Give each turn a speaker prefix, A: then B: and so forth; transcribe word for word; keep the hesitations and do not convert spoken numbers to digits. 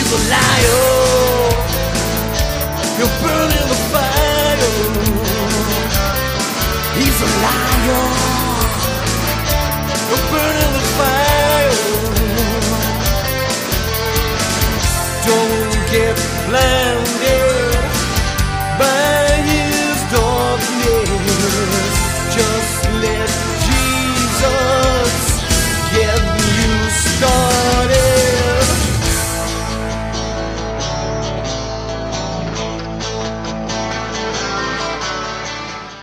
A: He's a liar. He'll burn in the fire. He's a liar.